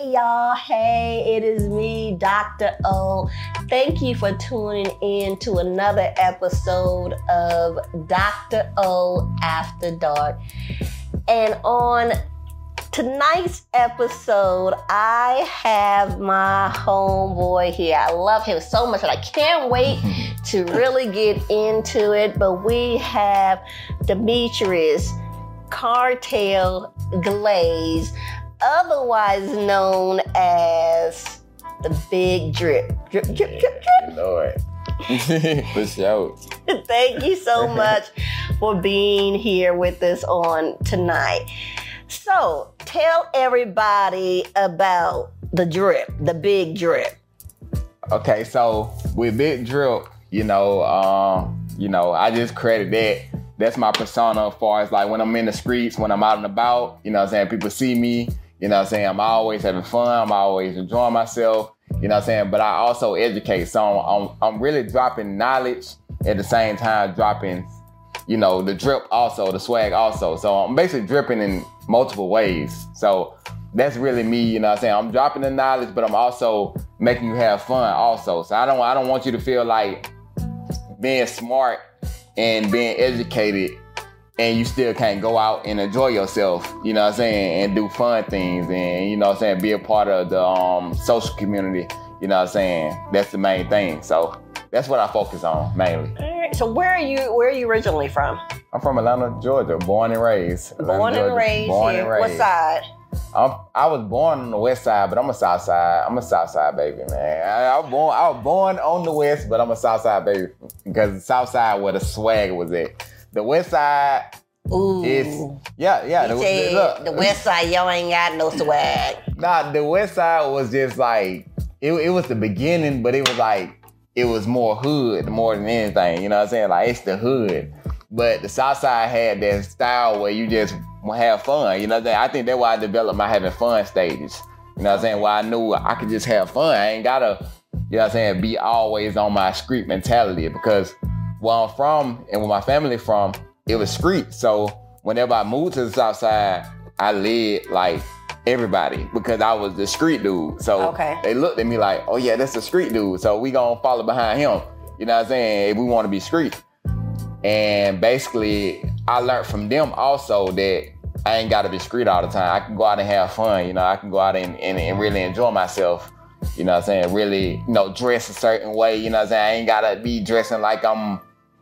Hey y'all, hey, it is me, Dr. O. Thank you for tuning in to another episode of Dr. O After Dark. And on tonight's episode, I have my homeboy here. I love him so much and I can't wait to really get into it. But we have Demetrius Cartel Glaze, otherwise known as the Big Drip. Drip, drip, drip, drip. Lord. For sure. Thank you so much for being here with us on tonight. So, tell everybody about the drip, the Big Drip. Okay, so with Big Drip, I just credit that. That's my persona as far as like when I'm in the streets, when I'm out and about, you know what I'm saying? People see me, you know what I'm saying? I'm always having fun. I'm always enjoying myself, you know what I'm saying? But I also educate. So I'm really dropping knowledge at the same time dropping, the drip also, the swag also. So I'm basically dripping in multiple ways. So that's really me, you know what I'm saying? I'm dropping the knowledge, but I'm also making you have fun also. So I don't want you to feel like being smart and being educated and you still can't go out and enjoy yourself, you know what I'm saying, and do fun things and, you know what I'm saying, be a part of the social community, you know what I'm saying. That's the main thing. So that's what I focus on mainly. All right. So where are you originally from? I'm from Atlanta, Georgia, born and raised. Born and raised here. What side? I was born on the west side, but I'm a south side. I'm a south side baby, man. I was born on the west, but I'm a south side baby because the south side where the swag was at. The west side is The west side, y'all ain't got no swag. Nah, the west side was just like it was the beginning, but it was like it was more hood more than anything. You know what I'm saying? Like it's the hood, but the south side had that style where you just have fun, you know what I'm saying? I think that's why I developed my having fun stages. You know what I'm saying? Why I knew I could just have fun. I ain't gotta, you know what I'm saying, be always on my street mentality because where I'm from and where my family from, it was street. So whenever I moved to the south side, I led like everybody because I was the street dude. So They looked at me like, oh yeah, that's the street dude. So we gonna follow behind him. You know what I'm saying? If we wanna be street. And basically, I learned from them also that I ain't gotta be street all the time. I can go out and have fun, I can go out and really enjoy myself, you know what I'm saying? Really, dress a certain way, you know what I'm saying? I ain't gotta be dressing like I'm,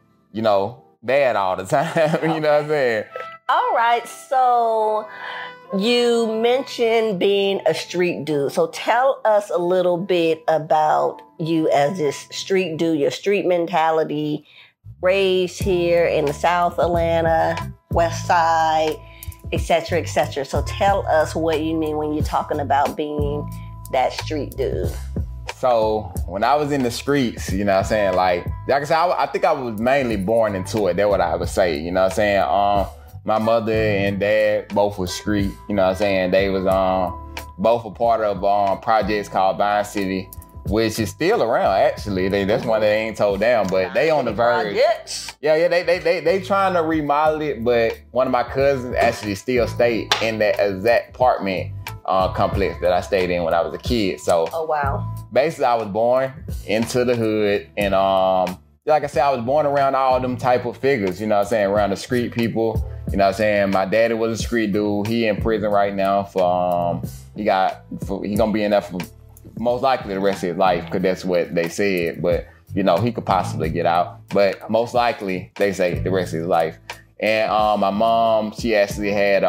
bad all the time, you know what I'm saying? All right, so you mentioned being a street dude. So tell us a little bit about you as this street dude, your street mentality, raised here in the South Atlanta, West Side, et cetera, et cetera. So tell us what you mean when you're talking about being that street dude. So when I was in the streets, you know what I'm saying? Like I said, I think I was mainly born into it. That's what I would say, you know what I'm saying? My mother and dad both was street, you know what I'm saying? They was both a part of projects called Vine City, which is still around actually. That's one they ain't told down, but they on the verge. Projects. Yeah, they trying to remodel it, but one of my cousins actually still stayed in that exact apartment complex that I stayed in when I was a kid. So oh wow. Basically I was born into the hood and like I said, I was born around all them type of figures, you know what I'm saying, around the street people. You know what I'm saying? My daddy was a street dude. He in prison right now for he gonna be in there for most likely the rest of his life, because that's what they said. But, he could possibly get out. But most likely, they say the rest of his life. And my mom, she actually had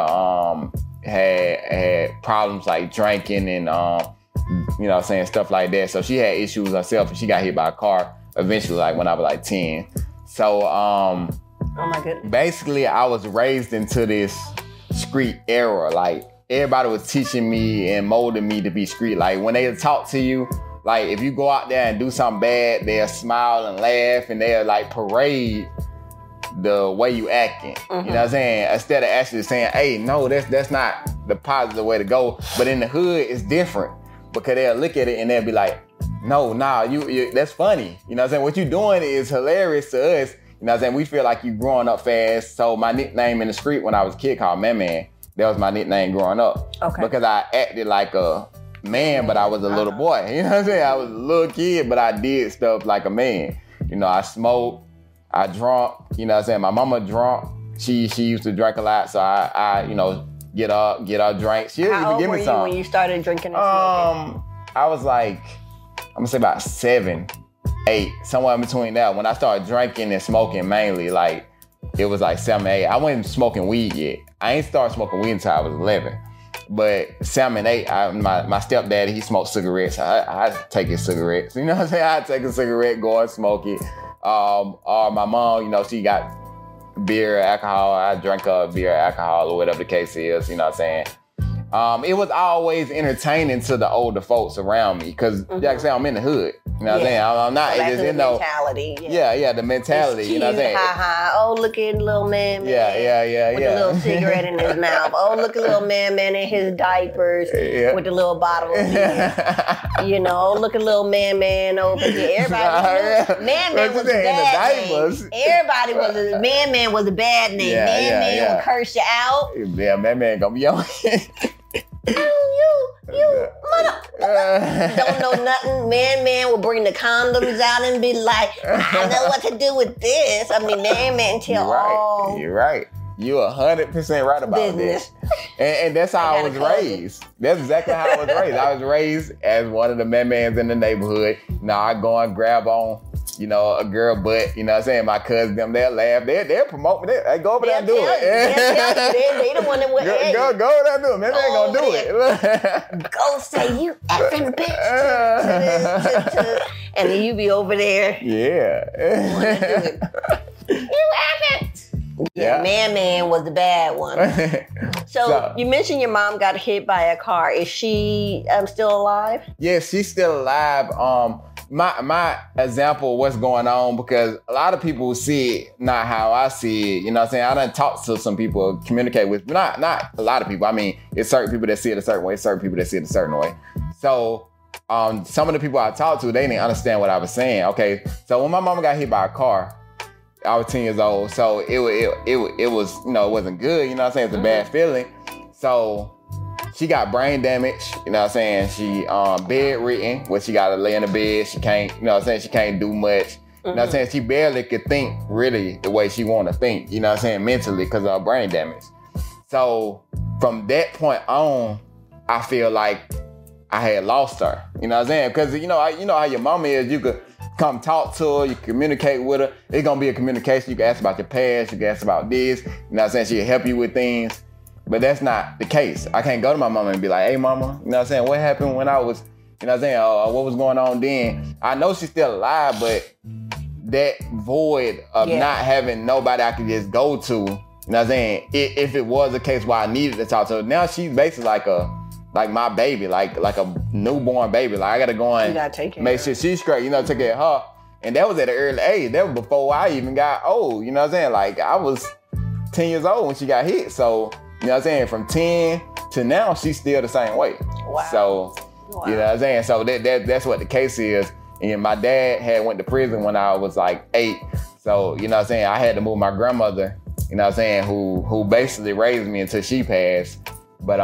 had problems like drinking and, stuff like that. So she had issues herself and she got hit by a car eventually, like when I was like 10. So, oh my goodness. Basically, I was raised into this street era. Like, everybody was teaching me and molding me to be street. Like when they talk to you, like if you go out there and do something bad, they'll smile and laugh and they'll like parade the way you acting. Mm-hmm. You know what I'm saying? Instead of actually saying, hey, no, that's not the positive way to go. But in the hood, it's different because they'll look at it and they'll be like, no, nah, you that's funny. You know what I'm saying? What you doing is hilarious to us. You know what I'm saying? We feel like you growing up fast. So my nickname in the street when I was a kid called Man Man. That was my nickname growing up. Okay. Because I acted like a man, but I was a little boy. You know what I'm saying? I was a little kid, but I did stuff like a man. You know, I smoked, I drunk. You know what I'm saying? My mama drunk. She used to drink a lot, so I you know, get her drink. She How even old give were me you some. when you started drinking and smoking? I was like, I'm gonna say about 7, 8, somewhere in between that. When I started drinking and smoking mainly, like it was like 7, 8. I wasn't smoking weed yet. I ain't started smoking weed until I was 11. But 7 and 8, my stepdad, he smoked cigarettes. I take his cigarettes. You know what I'm saying? I take a cigarette, go and smoke it. Or my mom, you know, she got beer, alcohol. I drank beer, alcohol, or whatever the case is. You know what I'm saying? It was always entertaining to the older folks around me because, like I say, I'm in the hood. You know what I'm saying? I'm not. So that's the you know, mentality. Yeah, the mentality. You know what I'm saying? Oh, look at little man. Yeah. With a little cigarette in his mouth. Oh, look at little man in his diapers with the little bottle of beer. You know, look at little man over here. Everybody, man was a bad name. Everybody was a man was a bad name. Man would curse you out. Yeah, man gonna be on. You mother don't know nothing. Man will bring the condoms out and be like, I know what to do with this. I mean, man tell all. You're right. You're 100% right about business. That. And that's how I was raised. That's exactly how I was raised. I was raised as one of the men in the neighborhood. Now I go and grab on, you know, a girl butt. You know what I'm saying? My cousins, them, they'll laugh. They'll promote me. They go over there and do it. They the one that went, go over there and do it. Man, they ain't gonna do it. Go say you effing bitch. And then you be over there. Yeah. You effing. Yeah, man was the bad one. So you mentioned your mom got hit by a car. Is she still alive? Yeah, she's still alive. My example of what's going on, because a lot of people see it not how I see it. You know what I'm saying? I done talked to some people, communicate with, but not a lot of people. I mean, it's certain people that see it a certain way, certain people that see it a certain way. So some of the people I talked to, they didn't understand what I was saying. Okay, so when my mama got hit by a car, I was 10 years old, so it was, you know, it wasn't good, you know what I'm saying? It's a bad feeling. So she got brain damage, you know what I'm saying? She bedridden, where she gotta lay in the bed, she can't, you know what I'm saying, she can't do much. You know what I'm saying? She barely could think really the way she wanna think, you know what I'm saying, mentally, because of her brain damage. So from that point on, I feel like I had lost her, you know what I'm saying? Because you know how your mama is, you could come talk to her, you communicate with her. It's gonna be a communication. You can ask about your past, you can ask about this. You know what I'm saying? She can help you with things. But that's not the case. I can't go to my mama and be like, hey mama, you know what I'm saying? What happened when I was, you know what I'm saying? What was going on then? I know she's still alive, but that void of not having nobody I could just go to, you know what I'm saying? If it was a case where I needed to talk to her, now she's basically like my baby, like a newborn baby. Like I gotta go and make sure she's straight, you know, take care of her. And that was at an early age. That was before I even got old, you know what I'm saying? Like I was 10 years old when she got hit. So, you know what I'm saying? From 10 to now, she's still the same way. Wow. So, you know what I'm saying? So that's what the case is. And my dad had went to prison when I was like 8. So, you know what I'm saying? I had to move my grandmother, you know what I'm saying, who basically raised me until she passed. But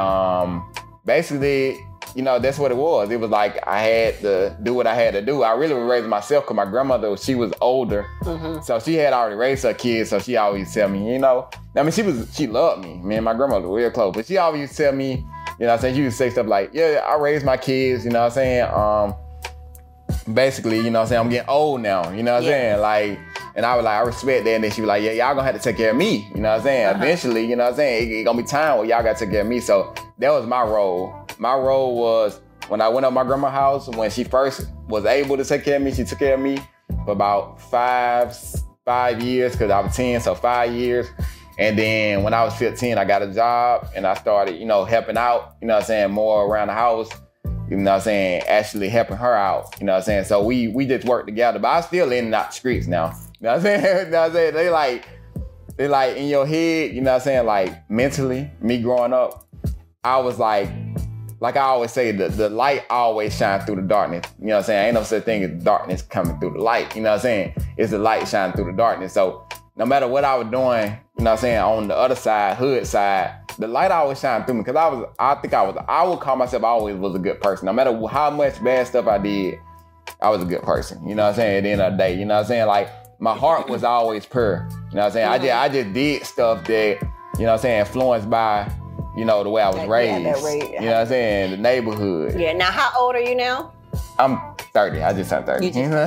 basically, you know, that's what it was. It was like I had to do what I had to do. I really was raising myself because my grandmother, she was older. So she had already raised her kids. So she always tell me, you know, I mean, she loved me. Me and my grandmother were real close. But she always used to tell me, you know what I'm saying, she would say stuff like, yeah, I raised my kids, you know what I'm saying? Basically, you know what I'm saying, I'm getting old now, you know what I'm saying? Like, and I was like, I respect that. And then she was like, yeah, y'all gonna have to take care of me, you know what I'm saying? Eventually, you know what I'm saying, it's gonna be time where y'all gotta take care of me. So that was my role. My role was when I went up my grandma's house, when she first was able to take care of me, she took care of me for about 5 years, because I was 10, so 5 years. And then when I was 15, I got a job and I started, you know, helping out, you know what I'm saying, more around the house, you know what I'm saying, actually helping her out, you know what I'm saying. So we just worked together, but I still in and out the streets now. You know what I'm saying? You know what I'm saying? They like in your head, you know what I'm saying, like mentally, me growing up, I was like I always say, the light always shines through the darkness. You know what I'm saying? Ain't no such thing as darkness coming through the light. You know what I'm saying? It's the light shining through the darkness. So no matter what I was doing, you know what I'm saying, on the other side, hood side, the light always shined through me because I would call myself, I always was a good person. No matter how much bad stuff I did, I was a good person. You know what I'm saying? At the end of the day, you know what I'm saying? Like, my heart was always pure. You know what I'm saying? I just did stuff that, you know what I'm saying, influenced by, you know, the way I was raised. You know what I'm saying? The neighborhood. Yeah. Now, how old are you now? I'm 30. I just turned 30. He over here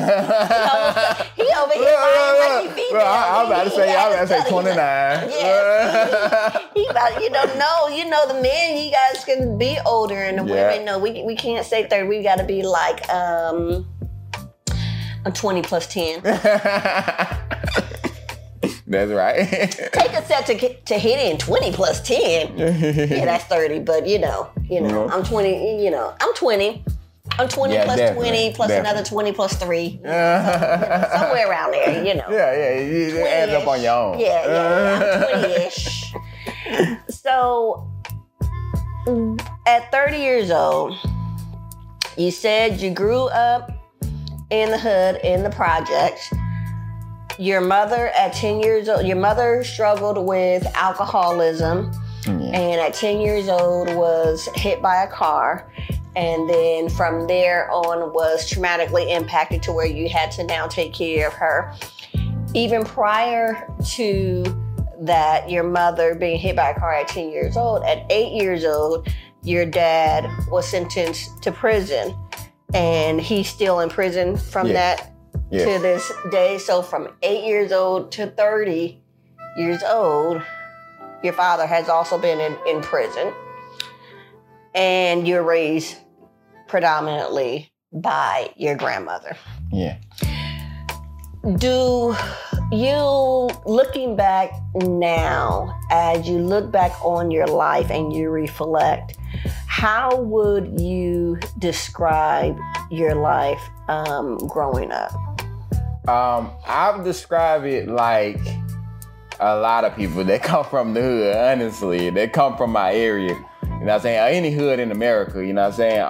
like he female. I was about to say 29. Yeah. He about, you know the men, you guys can be older, and the women, no, we can't say 30. We got to be like a 20 plus 10. That's right. Take a set to hit in 20 plus 10. Yeah, that's 30. But I'm 20. I'm 20. I'm 20 plus definitely, 20 plus another 20 plus 3. Somewhere around there, Yeah, you add up on your own. Yeah, I'm 20-ish. So, at 30 years old, you said you grew up in the hood, in the projects. Your mother at 10 years old, your mother struggled with alcoholism, and at 10 years old was hit by a car. And then from there on was traumatically impacted to where you had to now take care of her. Even prior to that, your mother being hit by a car at 10 years old, at 8 years old, your dad was sentenced to prison. And he's still in prison from that to this day. So from 8 years old to 30 years old, your father has also been in prison. And you're raised predominantly by your grandmother. Yeah. Do you, looking back now, as you look back on your life and you reflect, how would you describe your life growing up? I would describe it like a lot of people that come from the hood, honestly. They come from my area. You know what I'm saying? Or any hood in America, you know what I'm saying?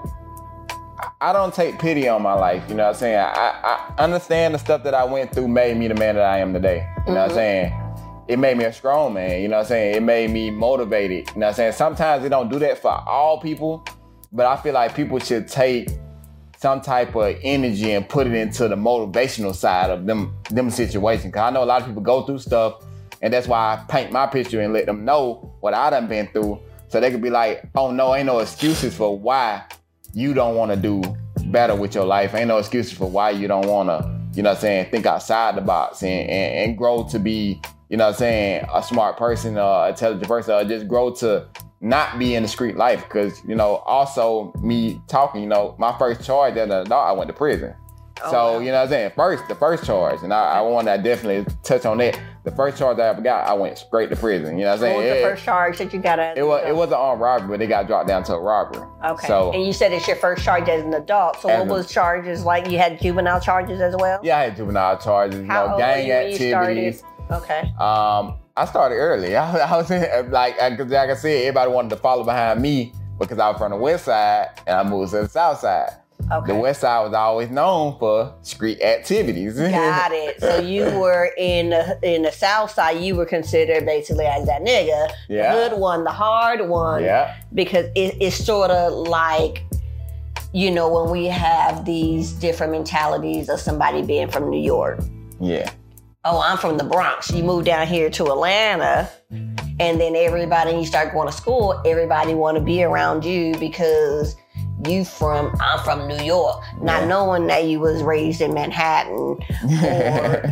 I don't take pity on my life, you know what I'm saying? I understand the stuff that I went through made me the man that I am today. You know what I'm saying? It made me a strong man, you know what I'm saying? It made me motivated, you know what I'm saying? Sometimes it don't do that for all people, but I feel like people should take some type of energy and put it into the motivational side of them situations. Cause I know a lot of people go through stuff, and that's why I paint my picture and let them know what I done been through. So they could be like, oh no, ain't no excuses for why you don't want to do better with your life. Ain't no excuses for why you don't want to, you know what I'm saying, think outside the box and grow to be, you know what I'm saying, a smart person or intelligent person, or just grow to not be in the street life. Because, also me talking, my first charge as an adult, I went to prison. Oh, so, wow. You know what I'm saying? The first charge, and I want to definitely touch on that. The first charge I ever got, I went straight to prison. You know what I'm saying? What was the first charge that you got? It was an armed robbery, but it got dropped down to a robbery. Okay. So, and you said it's your first charge as an adult. So what was charges like? You had juvenile charges as well? Yeah, I had juvenile charges. How old gang were you when activities. You started? Okay. I started early. I was like I said, everybody wanted to follow behind me because I was from the west side and I moved to the south side. Okay. The west side was always known for street activities. Got it. So you were in the south side, you were considered basically as that nigga, the good one, the hard one. Yeah. Because it's sort of like, when we have these different mentalities of somebody being from New York. Yeah. Oh, I'm from the Bronx. You move down here to Atlanta, and then you start going to school, everybody want to be around you because I'm from New York, not knowing that you was raised in Manhattan, or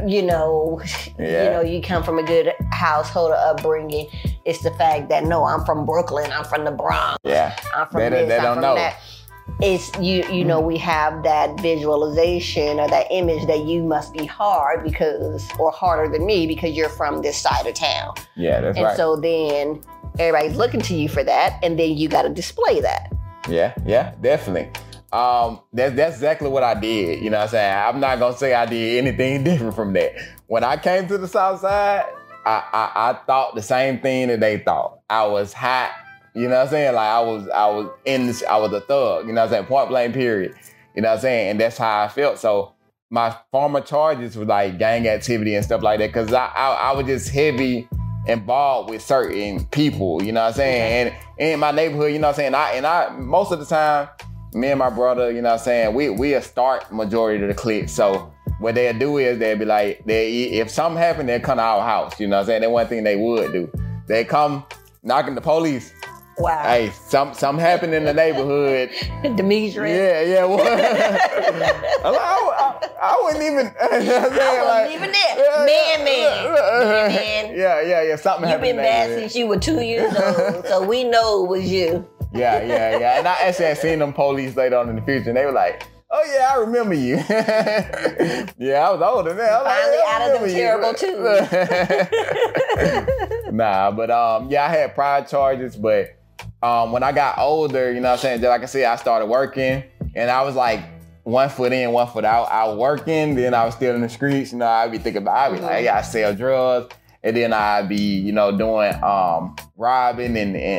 you come from a good household upbringing. It's the fact that no, I'm from Brooklyn, I'm from the Bronx, I'm from this, I'm from that. It's we have that visualization or that image that you must be hard or harder than me because you're from this side of town. Yeah, that's right. And so then everybody's looking to you for that, and then you got to display that. Yeah, definitely. That's exactly what I did. You know what I'm saying? I'm not gonna say I did anything different from that. When I came to the south side, I thought the same thing that they thought. I was hot. You know what I'm saying? Like I was a thug. You know what I'm saying? Point blank, period. You know what I'm saying? And that's how I felt. So my former charges were like gang activity and stuff like that, because I was just heavy involved with certain people, you know what I'm saying? And in my neighborhood, you know what I'm saying? I most of the time, me and my brother, you know what I'm saying, we a start majority of the clique. So what they'll do is they'll be like, if something happened, they'll come to our house, you know what I'm saying? That's one thing they would do. They come knocking the police. Wow. Hey, something happened in the neighborhood. Demetrius. Yeah. I wouldn't even. I wasn't even there. Man. Yeah. Something happened. You've been bad since you were 2 years old, so we know it was you. Yeah. And I actually had seen them police later on in the future, and they were like, "Oh yeah, I remember you." Yeah, I was older then. Finally out of them terrible too. Nah, but I had prior charges, but when I got older, you know what I'm saying, just like I said, I started working, and I was like 1 foot in, 1 foot out. I was working, then I was still in the streets. You know, I'd be thinking about, like, I gotta sell drugs, and then I'd be, you know, doing robbing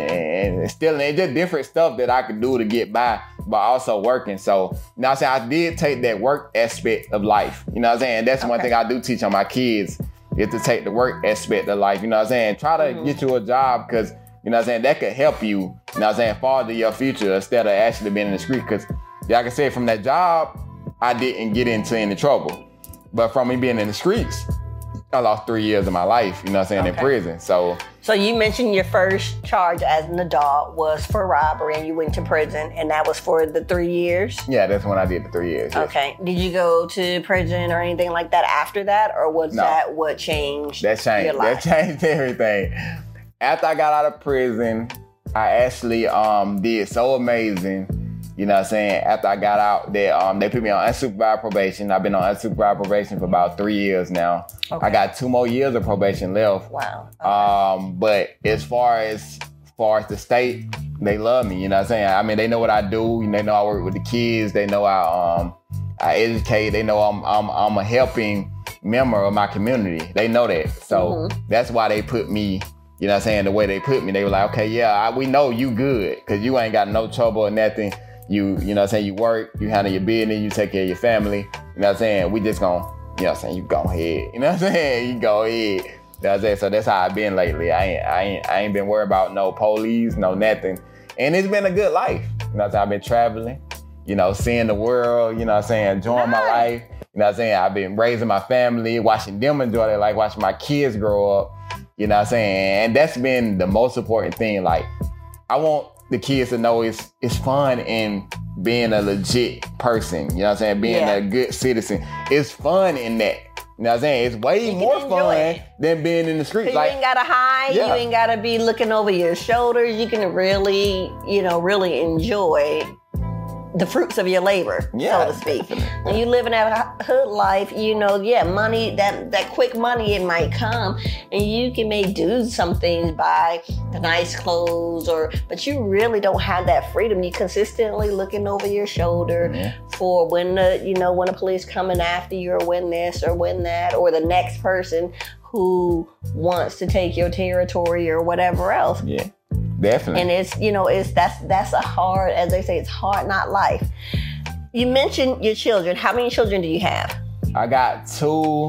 and stealing, and just different stuff that I could do to get by, but also working. So, you know what I'm saying, I did take that work aspect of life. You know what I'm saying? That's one thing I do teach on my kids, is to take the work aspect of life. You know what I'm saying? Try to get you a job, because, you know what I'm saying, that could help you, you know what I'm saying, farther your future instead of actually being in the street. Because, like I said, from that job, I didn't get into any trouble. But from me being in the streets, I lost 3 years of my life, you know what I'm saying, in prison. So you mentioned your first charge as an adult was for robbery, and you went to prison, and that was for the 3 years? Yeah, that's when I did the 3 years. Yes. Okay. Did you go to prison or anything like that after that, or was that what changed your life? That changed everything. After I got out of prison, I actually did so amazing. You know what I'm saying? After I got out, they put me on unsupervised probation. I've been on unsupervised probation for about 3 years now. Okay. I got 2 more years of probation left. Wow. Okay. But as far as the state, they love me. You know what I'm saying? I mean, they know what I do. They know I work with the kids. They know I educate. They know I'm a helping member of my community. They know that. So that's why they put me, you know what I'm saying, the way they put me. They were like, okay, we know you good, because you ain't got no trouble or nothing. You know what I'm saying, you work, you handle your business, you take care of your family. You know what I'm saying? We just gonna, you know what I'm saying, you go ahead. You know what I'm saying? You go ahead. You know what I'm saying? So that's how I've been lately. I ain't been worried about no police, no nothing. And it's been a good life. You know what I'm saying? I've been traveling, you know, seeing the world, you know what I'm saying, enjoying my life. You know what I'm saying? I've been raising my family, watching them enjoy their life, watching my kids grow up. You know what I'm saying? And that's been the most important thing. Like, I want the kids to know it's fun in being a legit person. You know what I'm saying? Being a good citizen. It's fun in that. You know what I'm saying? It's way more fun than being in the streets. You ain't gotta hide. You ain't gotta be looking over your shoulders. You can really, really enjoy the fruits of your labor, so to speak. When you live in that hood life, money, that quick money, it might come, and you may do some things, buy the nice clothes, but you really don't have that freedom. You consistently looking over your shoulder for when the police coming after you, or when this or when that, or the next person who wants to take your territory or whatever else. Yeah. Definitely. And that's a hard, as they say, it's hard not life. You mentioned your children. How many children do you have? I got 2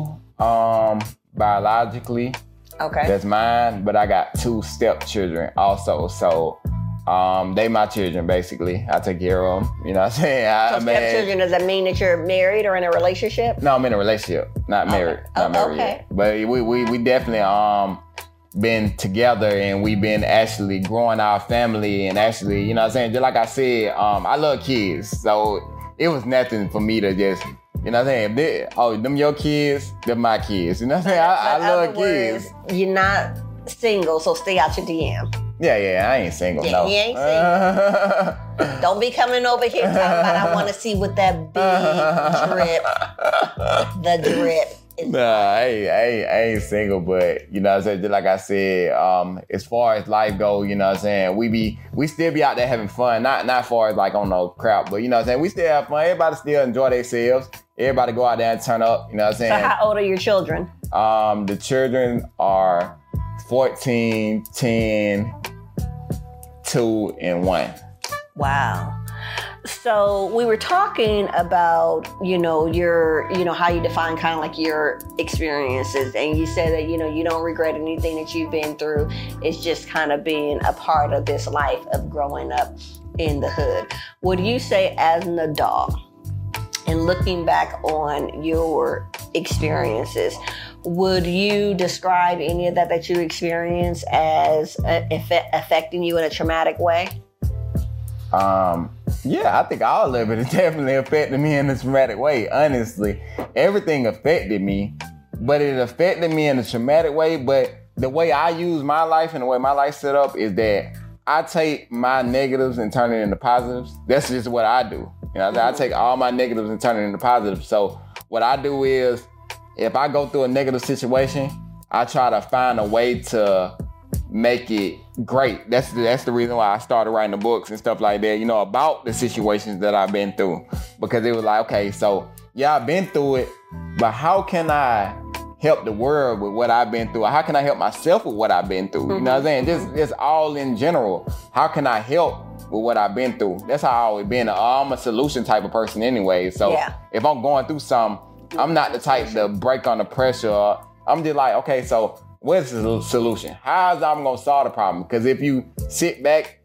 biologically. Okay. That's mine, but I got 2 stepchildren also. So they my children, basically. I take care of them. You know what I'm saying? So stepchildren, does that mean that you're married or in a relationship? No, I'm in a relationship. Not married. Not married yet. But we definitely been together, and we've been actually growing our family, and actually, you know what I'm saying, just like I said, I love kids, so it was nothing for me to just, you know what I'm saying, them your kids, they're my kids, you know what I'm saying, I love kids. You're not single, so stay out your DM. Yeah, I ain't single, no. You ain't single. Don't be coming over here talking about, I want to see what that big the drip. Nah, I ain't single, but you know what I'm saying, just like I said, as far as life goes, you know what I'm saying, we still be out there having fun, not far as like on no crap, but you know what I'm saying, we still have fun, everybody still enjoy themselves, everybody go out there and turn up, you know what I'm saying. So how old are your children? The children are 14, 10, 2, and 1. Wow. So we were talking about, your, how you define kind of like your experiences. And you said that, you don't regret anything that you've been through. It's just kind of being a part of this life of growing up in the hood. Would you say as an adult and looking back on your experiences, would you describe any of that you experienced as affecting you in a traumatic way? Yeah, I think all of it definitely affected me in a traumatic way. Honestly, everything affected me, but it affected me in a traumatic way. But the way I use my life and the way my life's set up is that I take my negatives and turn it into positives. That's just what I do. I take all my negatives and turn it into positives. So what I do is, if I go through a negative situation, I try to find a way to make it great. That's the reason why I started writing the books and stuff like that, about the situations that I've been through. Because it was like, okay, so yeah, I've been through it, but how can I help the world with what I've been through? How can I help myself with what I've been through? You know what I'm saying? Just all in general. How can I help with what I've been through? That's how I've always been. I'm a solution type of person anyway. So if I'm going through something, I'm not the type to break under pressure. I'm just like, okay, so what's the solution? How's I'm gonna solve the problem? Because if you sit back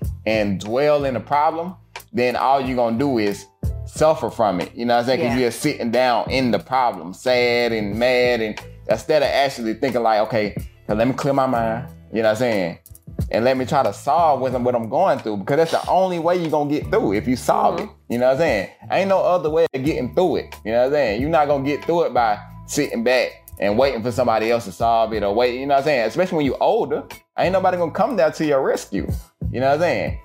and dwell in the problem, then all you're gonna do is suffer from it. You know what I'm saying? Because you're sitting down in the problem, sad and mad, and instead of actually thinking like, okay, so let me clear my mind. You know what I'm saying? And let me try to solve what I'm going through, because that's the only way you're gonna get through, if you solve it. You know what I'm saying? Ain't no other way of getting through it. You know what I'm saying? You're not gonna get through it by sitting back and waiting for somebody else to solve it, or wait, you know what I'm saying? Especially when you're older, ain't nobody gonna come down to your rescue. You know what I'm saying?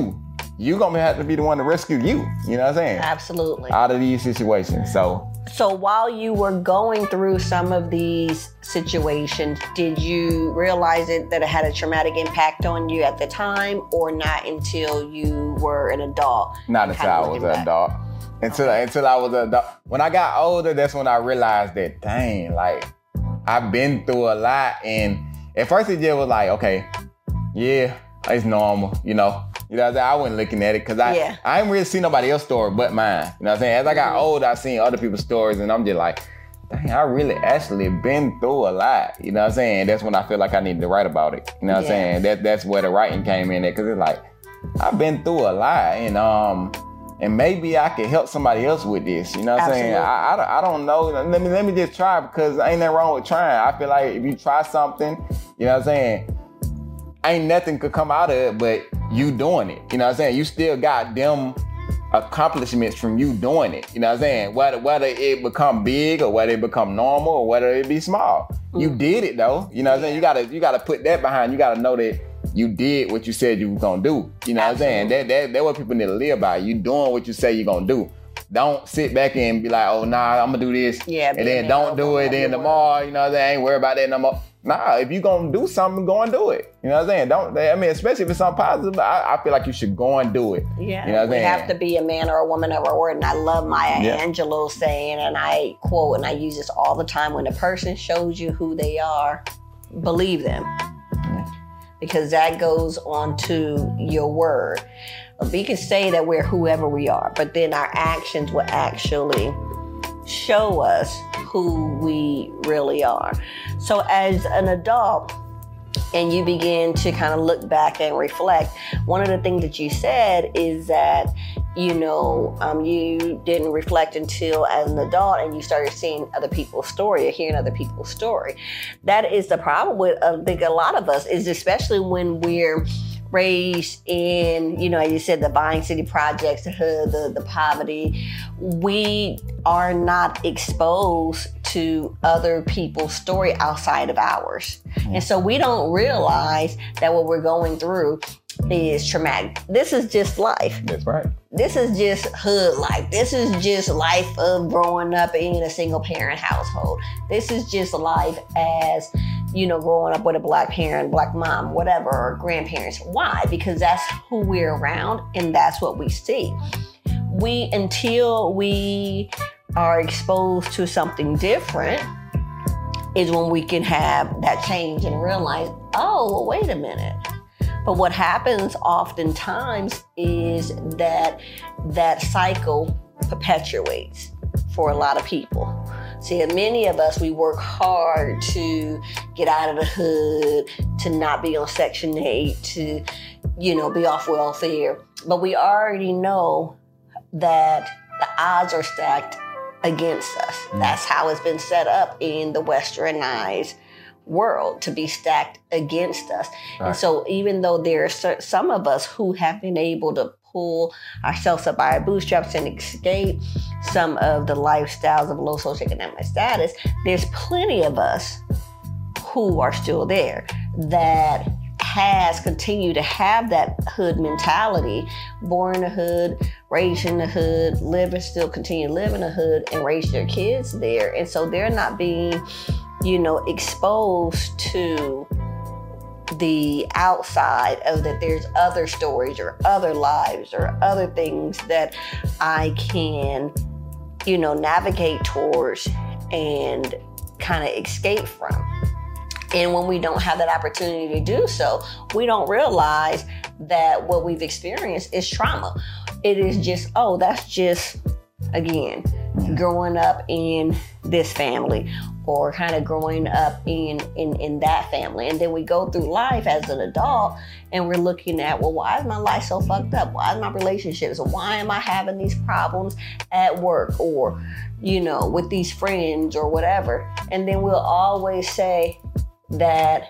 You gonna have to be the one to rescue you. You know what I'm saying? Absolutely. Out of these situations. So while you were going through some of these situations, did you realize that it had a traumatic impact on you at the time, or not until you were an adult? Not until I was an adult. Until I was an adult. When I got older, that's when I realized that, dang, like, I've been through a lot. And at first it just was like, okay, yeah, it's normal, you know what I'm saying? I wasn't looking at it because I ain't really seen nobody else's story but mine. You know what I'm saying? As I got older, I seen other people's stories, and I'm just like, dang, I really actually been through a lot. You know what I'm saying? That's when I feel like I needed to write about it. You know what I'm saying? That's where the writing came in there, because it's like, I've been through a lot, and maybe I could help somebody else with this. You know what I'm saying? I don't know. Let me just try, because ain't nothing wrong with trying. I feel like if you try something, you know what I'm saying, ain't nothing could come out of it but you doing it. You know what I'm saying? You still got them accomplishments from you doing it. You know what I'm saying? Whether it become big, or whether it become normal, or whether it be small. You did it though. You know what I'm saying? You gotta put that behind. You gotta know that you did what you said you were gonna do. You know what I'm saying? That's what people need to live by. You doing what you say you're gonna do. Don't sit back and be like, oh nah, I'm gonna do this. And then don't do it. Then tomorrow, you know what I'm saying? I ain't worried about that no more. Nah, if you gonna do something, go and do it. You know what I'm saying? Especially if it's something positive, I feel like you should go and do it. Yeah, you know what I'm saying? We have to be a man or a woman of our word. And I love Maya Angelou saying, and I quote, and I use this all the time, when a person shows you who they are, believe them. Because that goes on to your word. We can say that we're whoever we are, but then our actions will actually show us who we really are. So as an adult, and you begin to kind of look back and reflect, one of the things that you said is that, you didn't reflect until as an adult and you started seeing other people's story or hearing other people's story. That is the problem with, I think, a lot of us, is especially when we're raised in, as you said, the Vine City Projects, the hood, the poverty. We are not exposed to other people's story outside of ours. And so we don't realize that what we're going through is traumatic. This is just life. That's right. This is just hood life. This is just life of growing up in a single parent household. This is just life as, growing up with a black parent, black mom, whatever, or grandparents. Why? Because that's who we're around and that's what we see. Until we are exposed to something different, is when we can have that change and realize, oh, well, wait a minute. But what happens oftentimes is that cycle perpetuates for a lot of people. See, many of us, we work hard to get out of the hood, to not be on Section 8, to, be off welfare. But we already know that the odds are stacked against us. That's how it's been set up in the westernized world, to be stacked against us. Right. And so even though there are some of us who have been able to pull ourselves up by our bootstraps and escape some of the lifestyles of low socioeconomic status, there's plenty of us who are still there that has continued to have that hood mentality, born in the hood, raised in the hood, still continue to live in the hood and raise their kids there. And so they're not being, exposed to the outside of that there's other stories or other lives or other things that I can, navigate towards and kind of escape from. And when we don't have that opportunity to do so, we don't realize that what we've experienced is trauma. It is just, that's just, again, growing up in this family or kind of growing up in that family. And then we go through life as an adult and we're looking at, well, why is my life so fucked up? Why is my relationships? Why am I having these problems at work or, with these friends or whatever? And then we'll always say that,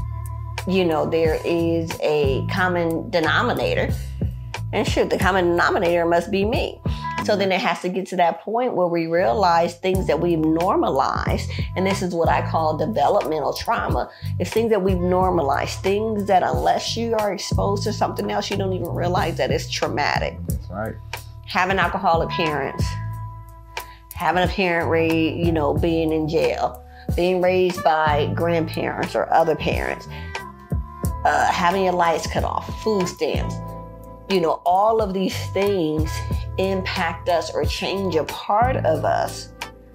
there is a common denominator. And shoot, the common denominator must be me. So then it has to get to that point where we realize things that we've normalized, and this is what I call developmental trauma. It's things that we've normalized, things that unless you are exposed to something else, you don't even realize that it's traumatic. That's right. Having alcoholic parents, having a parent raised, being in jail, being raised by grandparents or other parents, having your lights cut off, food stamps. All of these things impact us or change a part of us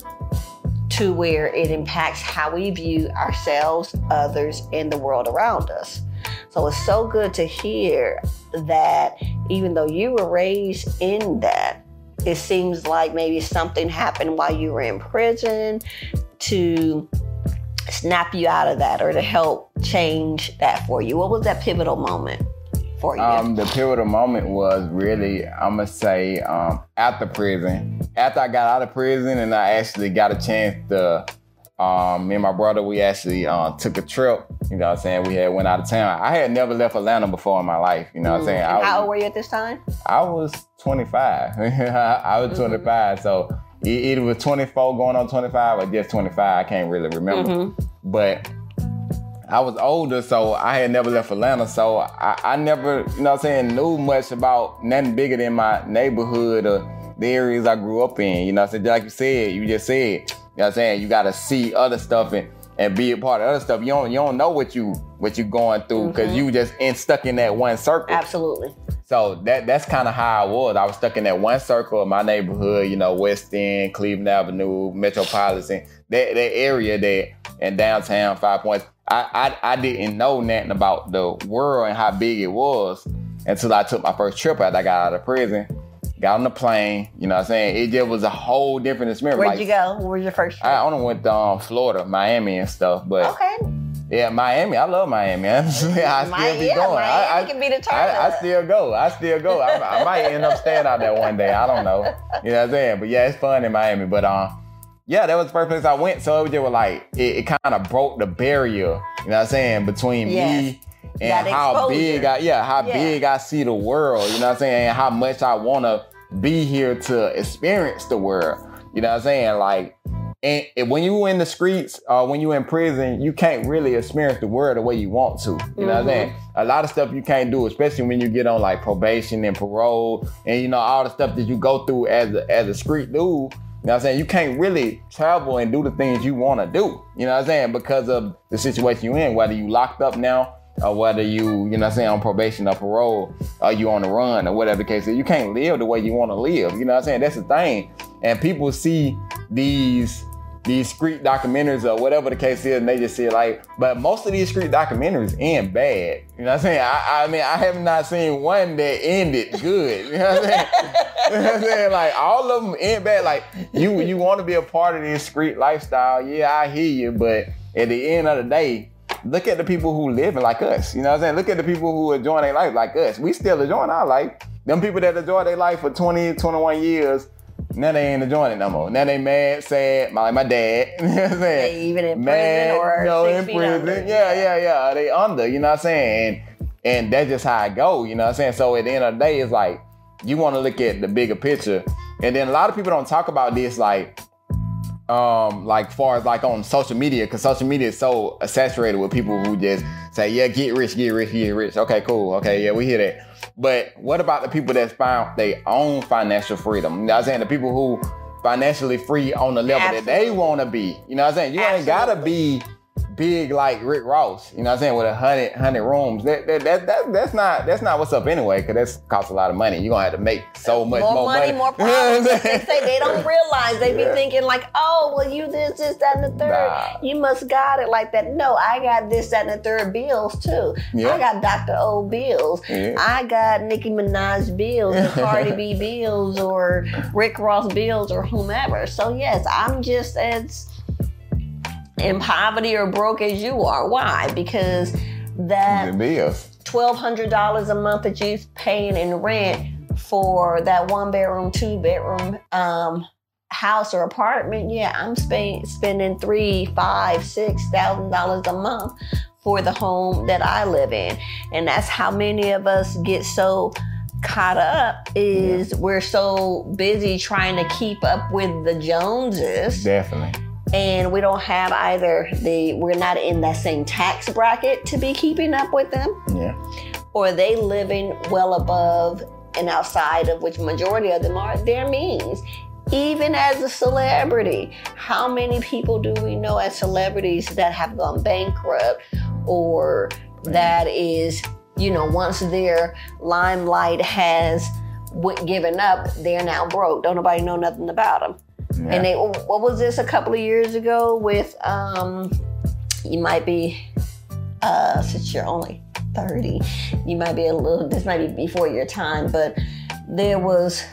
to where it impacts how we view ourselves, others, and the world around us. So it's so good to hear that even though you were raised in that, it seems like maybe something happened while you were in prison to snap you out of that or to help change that for you. What was that pivotal moment for you? The pivotal moment was really, I'm going to say, after prison. After I got out of prison and I actually got a chance to, me and my brother, we actually took a trip. We had went out of town. I had never left Atlanta before in my life. How old were you at this time? I was 25. I was 25. So it was 24 going on 25 or just 25. I can't really remember. But I was older, so I had never left Atlanta. So I never, knew much about nothing bigger than my neighborhood or the areas I grew up in. Like you just said, you got to see other stuff and be a part of other stuff. You don't know what you going through because you just stuck in that one circle. Absolutely. So that's kind of how I was. I was stuck in that one circle of my neighborhood, West End, Cleveland Avenue, Metropolitan, that area there, and downtown 5 Points. I didn't know nothing about the world and how big it was until I took my first trip after I got out of prison. Got on the plane, It just was a whole different experience. Where'd you go? Where was your first trip? I only went to Florida, Miami and stuff. But okay. Yeah, Miami. I love Miami. I still be going. Miami can be the turn. I still go. I might end up staying out there one day. I don't know. But yeah, it's fun in Miami. But that was the first place I went. So it was just like, it kind of broke the barrier, between me and how big I see the world, and how much I want to be here to experience the world. And when you in the streets or when you in prison, you can't really experience the world the way you want to. You know what I'm saying? A lot of stuff you can't do, especially when you get on like probation and parole and all the stuff that you go through as a street dude. You can't really travel and do the things you want to do. Because of the situation you're in, whether you locked up now or whether you, on probation or parole or you on the run or whatever the case is. You can't live the way you want to live. That's the thing. And people see these these street documentaries or whatever the case is, and they just see it like, but most of these street documentaries end bad. You know what I'm saying? I mean, I have not seen one that ended good. You know what I'm saying? You know what I'm saying? Like, all of them end bad. Like, you want to be a part of this street lifestyle. Yeah, I hear you, but at the end of the day, look at the people who living like us. You know what I'm saying? Look at the people who are enjoying their life like us. We still enjoying our life. Them people that enjoy their life for 20, 21 years, now they ain't enjoying it no more. Now they mad, sad, like my dad. You know what I'm saying? They even in prison or 6 feet under. Yeah. They under, you know what I'm saying? And that's just how it go, you know what I'm saying? So at the end of the day, it's like, you want to look at the bigger picture. And then a lot of people don't talk about this like far as like on social media, because social media is so saturated with people who just say, yeah, get rich. Okay, cool. Okay, yeah, we hear that. But what about the people that's found their own financial freedom? You know what I'm saying? The people who financially free on the level that they want to be. You know what I'm saying? You ain't got to be big like Rick Ross, you know what I'm saying, with 100 rooms. That's not what's up anyway, because that's costs a lot of money. You're gonna have to make so much more money. More problems. They say they don't realize. They be thinking like, oh, well, you this, that, and the third. Nah. You must got it like that. No, I got this, that, and the third bills too. Yeah. I got Dr. O bills. Yeah. I got Nicki Minaj bills, or Cardi B bills, or Rick Ross bills, or whomever. So yes, I'm just as in poverty or broke as you are. Why? Because that $1,200 a month that you're paying in rent for that 1-bedroom, 2-bedroom house or apartment, yeah, I'm spending $3,000, $5,000, $6,000 a month for the home that I live in. And that's how many of us get so caught up, is we're so busy trying to keep up with the Joneses. Definitely. And we don't have we're not in that same tax bracket to be keeping up with them. Yeah. Or they living well above and outside of which majority of them are their means. Even as a celebrity, how many people do we know as celebrities that have gone bankrupt, or that is, once their limelight has given up, they're now broke. Don't nobody know nothing about them. Yeah. And what was this a couple of years ago with, you might be, since you're only 30, you might be this might be before your time, but there was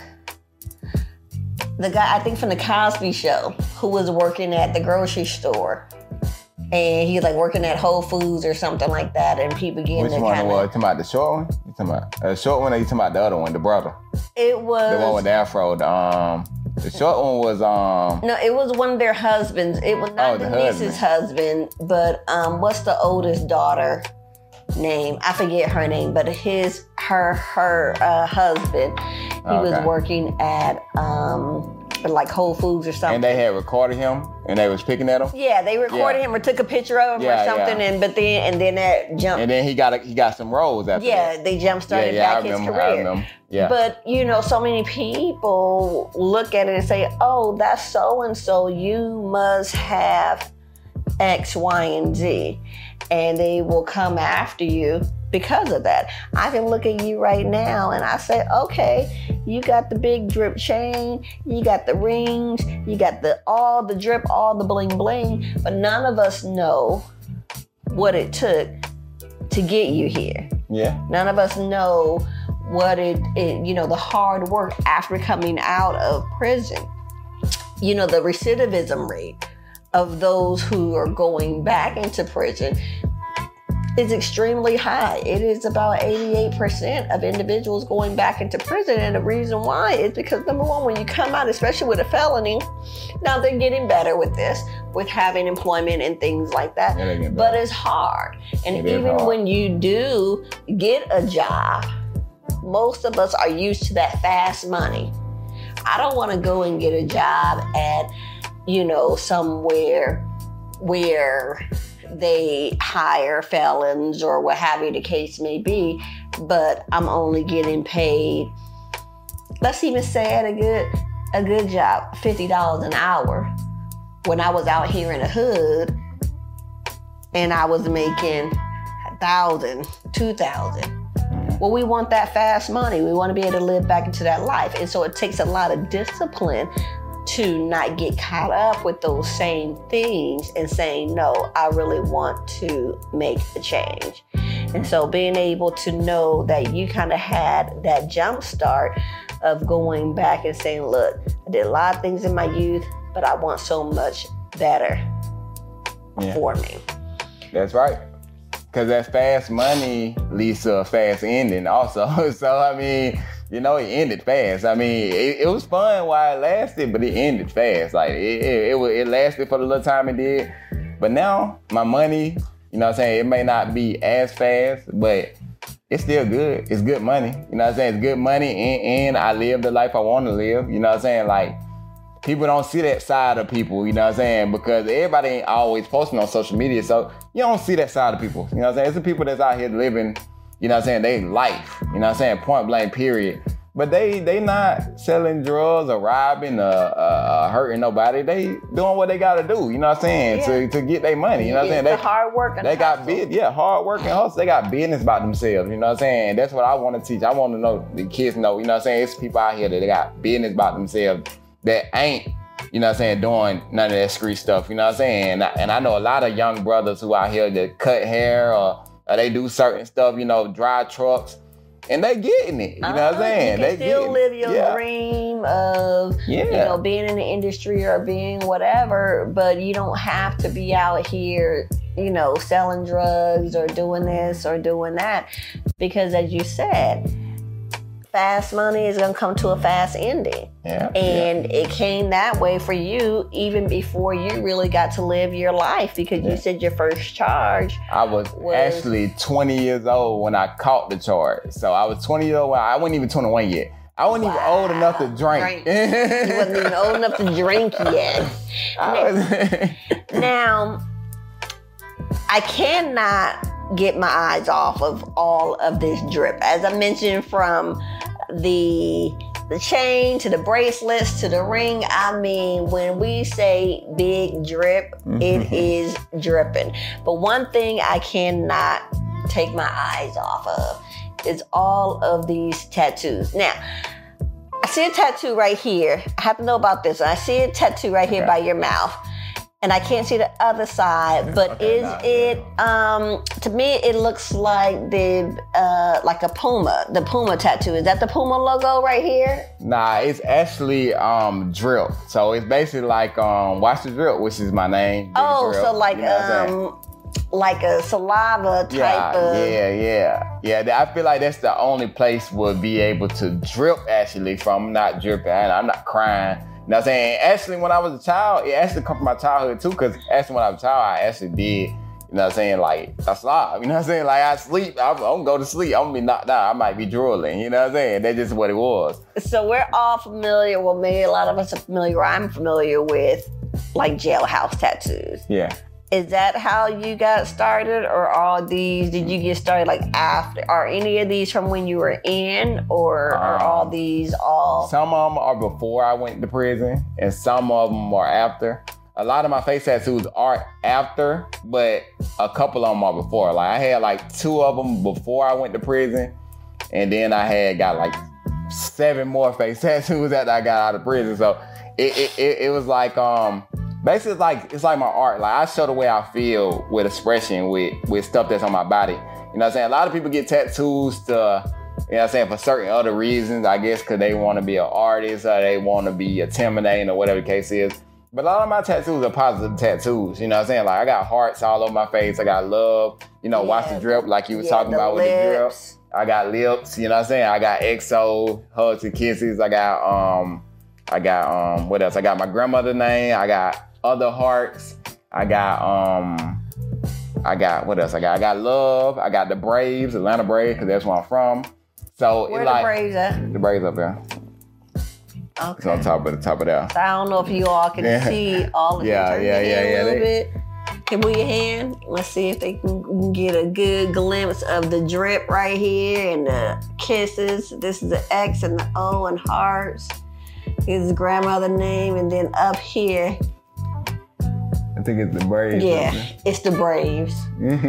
the guy, I think from the Cosby Show, who was working at the grocery store. And he was like working at Whole Foods or something like that, and people began to kind of... Which one was? You talking about the short one? You talking about the short one, or you talking about the other one, the brother? It was... The one with the afro, the short one was... No, it was one of their husbands. It was not Denise's husband, but what's the oldest daughter name? I forget her name, but her husband, he was working at like Whole Foods or something. And they had recorded him, and they was picking at him. Yeah, they recorded him or took a picture of him or something, and then that jumped. And then he got some roles after that. Yeah, they jump started back his career. I remember. Yeah. But so many people look at it and say, "Oh, that's so and so. You must have X, Y, and Z," and they will come after you because of that. I can look at you right now and I say, okay, you got the big drip chain, you got the rings, you got all the drip, all the bling bling, but none of us know what it took to get you here. Yeah. None of us know what the hard work after coming out of prison. The recidivism rate of those who are going back into prison is extremely high. It is about 88% of individuals going back into prison. And the reason why is because, number one, when you come out, especially with a felony, now they're getting better with this, with having employment and things like that. Yeah, but it's hard. And even when you do get a job, most of us are used to that fast money. I don't want to go and get a job at, somewhere where they hire felons or what have you the case may be, but I'm only getting paid, let's even say at a good job, $50 an hour, when I was out here in the hood and I was making $1,000, $2,000. Well, we want that fast money. We want to be able to live back into that life. And so it takes a lot of discipline to not get caught up with those same things and saying, no, I really want to make a change. And so being able to know that you kind of had that jump start of going back and saying, look, I did a lot of things in my youth, but I want so much better for me. That's right. Because that fast money leads to a fast ending also. So, I mean, you know, it ended fast. I mean, it was fun while it lasted, but it ended fast. Like, it lasted for the little time it did. But now, my money, you know what I'm saying, it may not be as fast, but it's still good. It's good money. You know what I'm saying? It's good money, and I live the life I want to live. You know what I'm saying? Like, people don't see that side of people, you know what I'm saying? Because everybody ain't always posting on social media, so you don't see that side of people. You know what I'm saying? It's the people that's out here living, you know what I'm saying, they life, you know what I'm saying, point blank, period. But they not selling drugs or robbing or hurting nobody. They doing what they gotta do, you know what I'm saying, to get their money, you know what I'm saying? They hard work and they got hard work and hustle. They got business about themselves, you know what I'm saying? That's what I want to teach. I want to know, the kids know, you know what I'm saying? It's people out here that they got business about themselves that ain't, you know what I'm saying, doing none of that street stuff, you know what I'm saying? And I know a lot of young brothers who out here that cut hair or they do certain stuff, you know, drive trucks, and they getting it, you know what I'm saying? You can still live your dream of, you know, being in the industry or being whatever, but you don't have to be out here, you know, selling drugs or doing this or doing that, because as you said, fast money is going to come to a fast ending. And it came that way for you even before you really got to live your life, because you said your first charge. I was actually 20 years old when I caught the charge. So I was 20 years old. I wasn't even 21 yet. I wasn't even old enough to drink. You wasn't even old enough to drink yet. Now, I cannot get my eyes off of all of this drip. As I mentioned, from the chain to the bracelets to the ring, I mean, when we say big drip, it is dripping. But one thing I cannot take my eyes off of is all of these tattoos. Now, I see a tattoo right here. I have to know about this. I see a tattoo right here by your mouth. And I can't see the other side, but to me, it looks like like a puma, the puma tattoo. Is that the puma logo right here? Nah, it's actually drip. So it's basically like Watch the Drip, which is my name. Oh, drip, so like you know like a saliva type of. Yeah. I feel like that's the only place we'll be able to drip actually from, not dripping. I'm not crying. You know what I'm saying? Actually, when I was a child, it actually come from my childhood too, because actually when I was a child, I actually did, you know what I'm saying, like, I slob, you know what I'm saying? Like, I sleep, I'm gonna go to sleep, I'm gonna be knocked out, I might be drooling, you know what I'm saying? That's just what it was. So we're all familiar, well, maybe a lot of us are familiar, or I'm familiar with, like, jailhouse tattoos. Yeah. Is that how you got started, or all these, did you get started like after? Are any of these from when you were in, or are all these all? Some of them are before I went to prison, and some of them are after. A lot of my face tattoos are after, but a couple of them are before. Like, I had like 2 of them before I went to prison, and then I had got like 7 more face tattoos after I got out of prison. So it was like basically, it's like my art. Like, I show the way I feel with expression, with stuff that's on my body. You know what I'm saying? A lot of people get tattoos to, you know what I'm saying, for certain other reasons, I guess, because they want to be an artist or they want to be intimidating or whatever the case is. But a lot of my tattoos are positive tattoos. You know what I'm saying? Like, I got hearts all over my face. I got love. You know, Watch the Drip, like you was talking about with the drip. I got lips. You know what I'm saying? I got XO, hugs and kisses. I got what else? I got my grandmother's name. I got other hearts. I got what else? I got love. I got the Braves, Atlanta Braves, because that's where I'm from. So where the Braves at? The Braves up there. Okay. It's on top of there. So I don't know if you all can see all of it. A little bit. Can move your hand. Let's see if they can get a good glimpse of the drip right here and the kisses. This is the X and the O and hearts. His grandmother's name, and then up here. I think it's the Braves. Yeah, it's the Braves.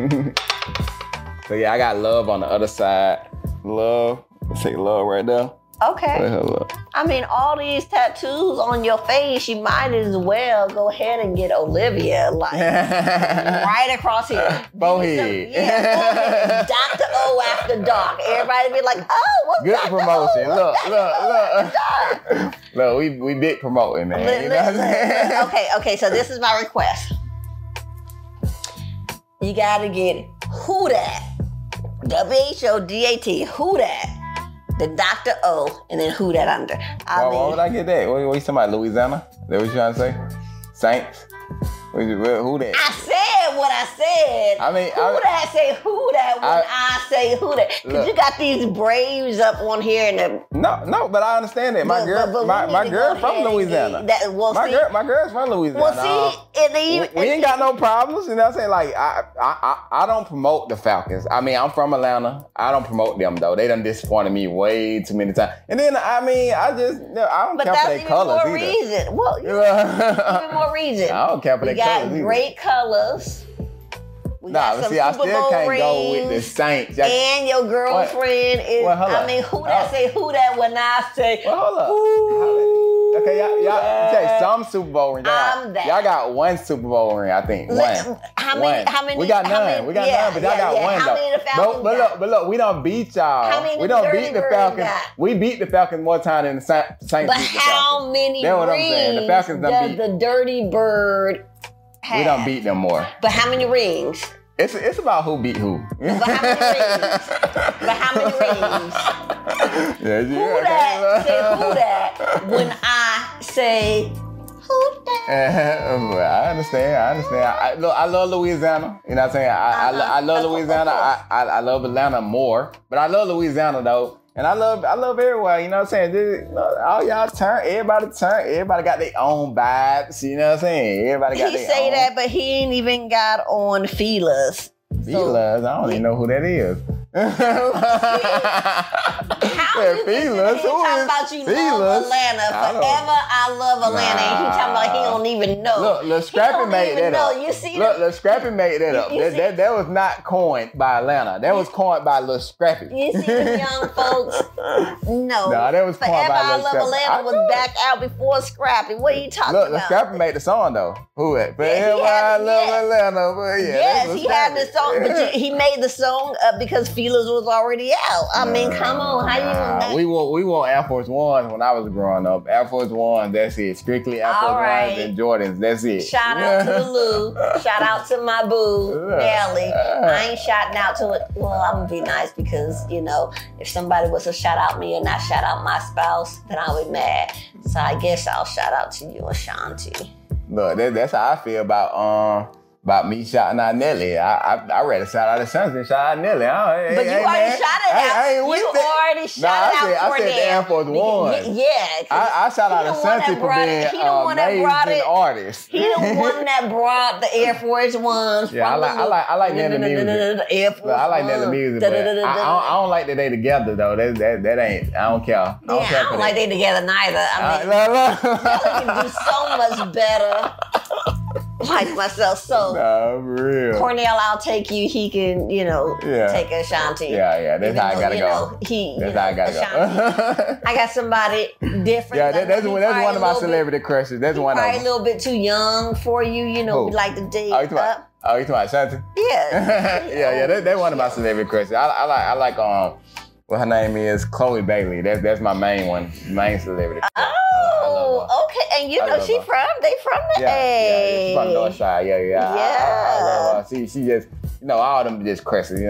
So yeah, I got love on the other side. Love. Let's take love right there. Okay. Wait, hold up. I mean, all these tattoos on your face, you might as well go ahead and get Olivia, like, right across here. Forehead. Yeah, Dr. O After Dark. Everybody be like, oh, what's Good Dr. promotion. O? Look, What's Dr. O After Dark? Look, we big promoting, man. You know what I'm saying? Okay, so this is my request. You gotta get Who Dat. WHODAT. Who Dat. The Dr. O, and then Who Dat under. Why would I get that? What you talking about, Louisiana? Is that what you trying to say? Saints? Who that? I said what I said. I mean, Who that say who that when I say who that? Because you got these Braves up on here and the no, but I understand that. My girl from Louisiana. My girl's from Louisiana. Well, see, we ain't got no problems. You know what I'm saying? Like I don't promote the Falcons. I mean, I'm from Atlanta. I don't promote them though. They done disappointed me way too many times. And then I mean, I don't care for their colors either. Reason. Well, even more reason. I don't care for their colors got either. Great colors. I still can't go with the Saints. And your girlfriend is. I mean, who that say who that when I say? Well, hold up. Okay, y'all say some Super Bowl rings. Y'all got one Super Bowl ring, I think. One. How many? We got none. But y'all got one how though. Many the Falcons but look, we don't beat y'all. How many we don't beat the Falcons. We beat the Falcons more time than the Saints. But how many That's what I'm saying. The Falcons does the Dirty Bird have? We don't beat them more. But how many rings? It's about who beat who. But how many rings? Who that when I say who that? I understand. I love Louisiana. You know what I'm saying? I love Louisiana. I love Atlanta more, but I love Louisiana though. And I love everywhere, you know what I'm saying? All y'all everybody got their own vibes, you know what I'm saying? Everybody got their own. He say that, but he ain't even got on feelers. Feelers? I don't even know who that is. How you feelers? Talking about you love Atlanta forever. I love Atlanta. And he talking about he don't even know. Look, Scrappy made that up. You see look, Scrappy made that up. That was not coined by Atlanta. That was coined by Lil Scrappy. You see the young folks? No, that was coined Forever by I Lil Love Scrappy. Atlanta was back out before Scrappy. What are you talking about? Look, Scrappy made the song though. Who it? Forever I Love Atlanta. But yes, he had the song, but he made the song because Feelers was already out. I mean, come on, how you? We wore Air Force Ones when I was growing up. Air Force Ones, that's it. Strictly Air Force Ones and Jordans, that's it. Shout out to Lou. Shout out to my boo, Nelly. I ain't shouting out to it. Well, I'm gonna be nice because if somebody was to shout out me and not shout out my spouse, then I'll be mad. So I guess I'll shout out to you, Ashanti. Look, that's how I feel about me shouting out Nelly. I rather shout out Ashanti than shout out Nelly. But you already shouted out. You already shouted out. I said the Air Force One. Yeah. I shout out Ashanti for being amazing artist. He the one that brought the Air Force Ones. Yeah, I like Nelly music. Air Force I like Nelly music, but I don't like that they together though. That ain't. I don't care. I don't like they together neither. I mean, Nelly can do so much better. Like myself, so real. Cornell, I'll take you. He can, take Ashanti. Yeah, that's how I gotta go. That's how I gotta go. I got somebody different. Yeah, that's one of my celebrity crushes. That's one of them. Probably a little bit too young for you. We like to date up. You talking about Ashanti? Yeah. yeah. That's one of my celebrity crushes. I like what her name is, Chloe Bailey. That's my main celebrity. Oh, okay. And they from the A. Yeah, she's from the North Side. Yeah. I love her. She just, all of them just crushes.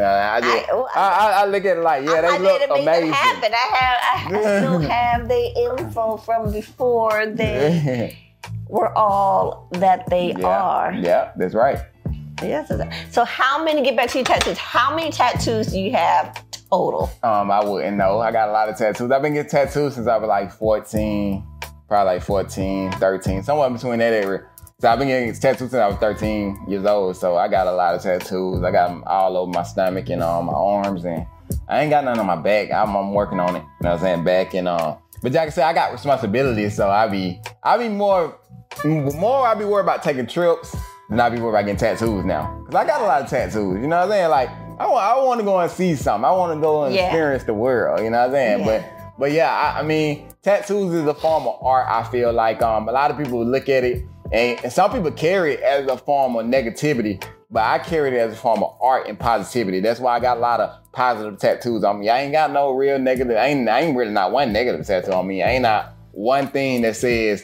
I look at it like, they look amazing. I still have the info from before they were all that they are. Yeah, that's right. Yes. So get back to your tattoos. How many tattoos do you have total? I wouldn't know. I got a lot of tattoos. I've been getting tattoos since I was like 14, probably like 14, 13, somewhere between that area. So I've been getting tattoos since I was 13 years old. So I got a lot of tattoos. I got them all over my stomach and on my arms, and I ain't got none on my back. I'm working on it. You know what I'm saying? Back and but like I said, I got responsibilities, so I be more I be worried about taking trips than I be worried about getting tattoos now. Cause I got a lot of tattoos. You know what I'm saying? Like I want to go and see something. I want to go and experience the world. You know what I'm saying? Yeah. But yeah, I mean, tattoos is a form of art. I feel like a lot of people look at it, and some people carry it as a form of negativity, but I carry it as a form of art and positivity. That's why I got a lot of positive tattoos on me. I ain't got no real negative. I ain't really not one negative tattoo on me. I ain't not one thing that says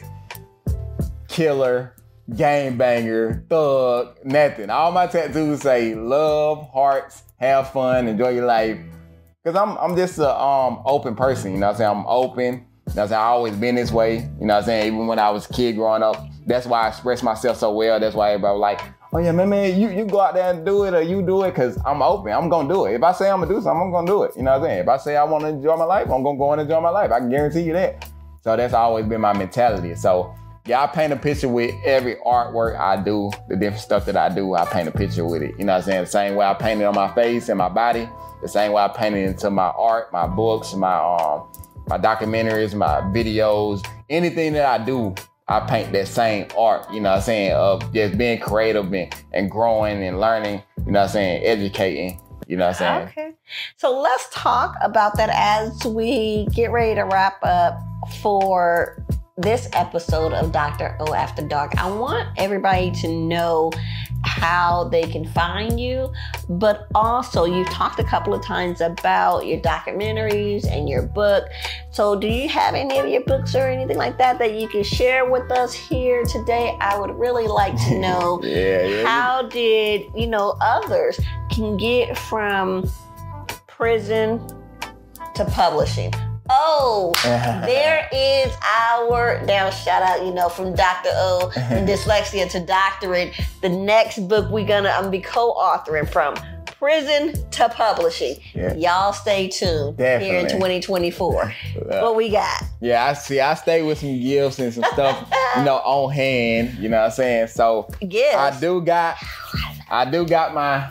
killer, game banger, thug, nothing. All my tattoos say love, hearts, have fun, enjoy your life. Cause I'm just a open person, you know what I'm saying? I'm open, you know what I'm saying? I've always been this way, you know what I'm saying? Even when I was a kid growing up, that's why I express myself so well. That's why everybody was like, oh yeah, man, you go out there and do it, or you do it, cause I'm open. I'm gonna do it. If I say I'm gonna do something, I'm gonna do it. You know what I'm saying? If I say I wanna enjoy my life, I'm gonna go and enjoy my life. I can guarantee you that. So that's always been my mentality. So yeah, I paint a picture with every artwork I do, the different stuff that I do, I paint a picture with it. You know what I'm saying? The same way I paint it on my face and my body, the same way I paint it into my art, my books, my documentaries, my videos, anything that I do, I paint that same art, you know what I'm saying, of just being creative and growing and learning, you know what I'm saying, educating, you know what I'm saying. Okay. So let's talk about that as we get ready to wrap up for this episode of Dr. O After Dark. I want everybody to know how they can find you, but also you've talked a couple of times about your documentaries and your book. So do you have any of your books or anything like that you can share with us here today? I would really like to know how did, others can get from prison to publishing. Oh, there is now shout out, from Dr. O, from dyslexia to doctorate. The next book I'm be co-authoring from prison to publishing. Yeah. Y'all stay tuned. Definitely. Here in 2024. What we got? Yeah, I stay with some gifts and some stuff, on hand, you know what I'm saying? So I do got my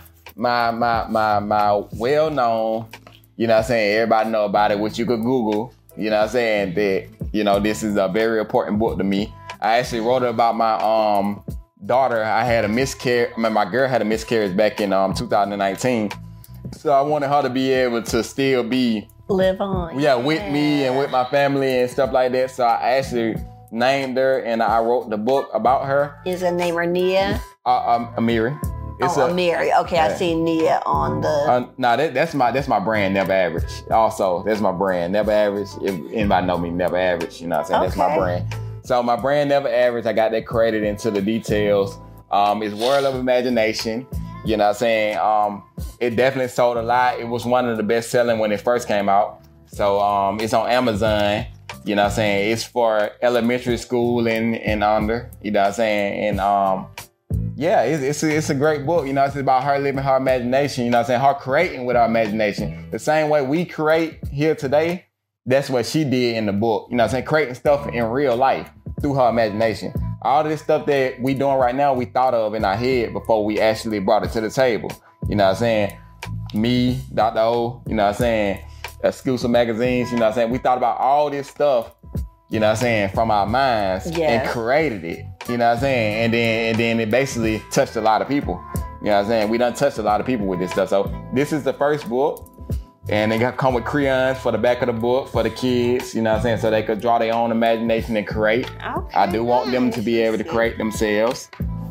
well-known, you know what I'm saying, everybody know about it, which you could Google, you know what I'm saying, that, this is a very important book to me. I actually wrote it about my daughter. I had a miscarriage, my girl had a miscarriage back in 2019. So I wanted her to be able to still live on. Yeah, with me and with my family and stuff like that. So I actually named her and I wrote the book about her. Is her name Nia? Amiri. Amiri. Okay, I see Nia on the. That's my brand, Never Average. Also, that's my brand, Never Average. If anybody know me, Never Average. You know what I'm saying? Okay. That's my brand. So my brand, Never Average, I got that created into the details. It's World of Imagination. You know what I'm saying? It definitely sold a lot. It was one of the best selling when it first came out. So it's on Amazon. You know what I'm saying? It's for elementary school and under. You know what I'm saying? And yeah, it's a great book. You know, it's about her living her imagination. You know what I'm saying? Her creating with her imagination. The same way we create here today, that's what she did in the book. You know what I'm saying? Creating stuff in real life through her imagination. All of this stuff that we doing right now, we thought of in our head before we actually brought it to the table. You know what I'm saying? Me, Dr. O, you know what I'm saying? Exclusive magazines, you know what I'm saying? We thought about all this stuff, you know what I'm saying, from our minds and created it. You know what I'm saying? And then it basically touched a lot of people. You know what I'm saying? We done touched a lot of people with this stuff. So this is the first book. And they come with crayons for the back of the book for the kids, you know what I'm saying? So they could draw their own imagination and create. Okay, I do want them to be able to create themselves.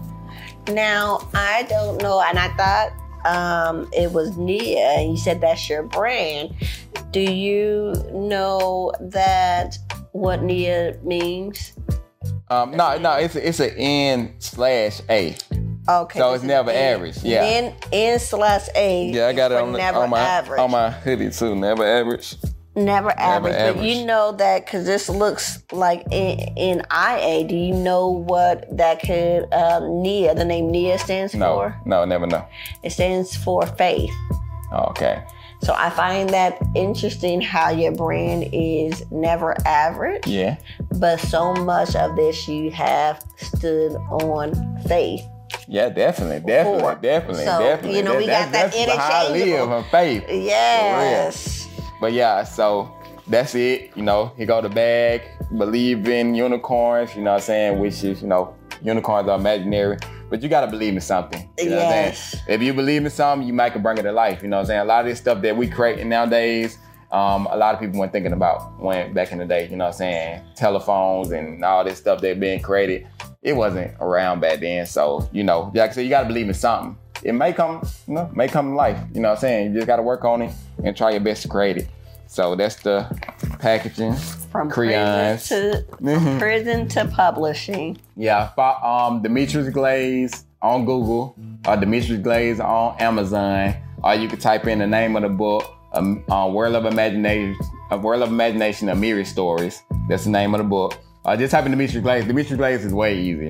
Now, I don't know, and I thought it was Nia, and you said that's your brand. Do you know what Nia means? No, it's an N/A. Okay. So it's Never Average. Yeah. N/A. Yeah, I got it on my hoodie too. Never Average. Never average. But you know that because this looks like NIA. Do you know what that could Nia? The name Nia stands for? No, never know. It stands for faith. Oh, okay. So I find that interesting how your brand is never average. Yeah. But so much of this you have stood on faith. Yeah, definitely. So, you know, we got that interchangeable. How I live on faith. Yes. But yeah, so that's it. You know, here go the bag. Believe in unicorns, you know what I'm saying? Which is, you know, unicorns are imaginary. But you got to believe in something. You know what I'm saying? If you believe in something, you might can bring it to life. You know what I'm saying? A lot of this stuff that we creating nowadays, a lot of people weren't thinking about when back in the day, you know what I'm saying? Telephones and all this stuff that being created, it wasn't around back then. So, you know, like I said, you got to believe in something. It may come, may come to life. You know what I'm saying? You just got to work on it and try your best to create it. So that's the packaging. From crayons. Prison to publishing. Yeah, Demetrius Glaze on Google, or Demetrius Glaze on Amazon, or you can type in the name of the book, World of Imagination, Amiri Stories. That's the name of the book. Just type in Demetrius Glaze. Demetrius Glaze is way easier.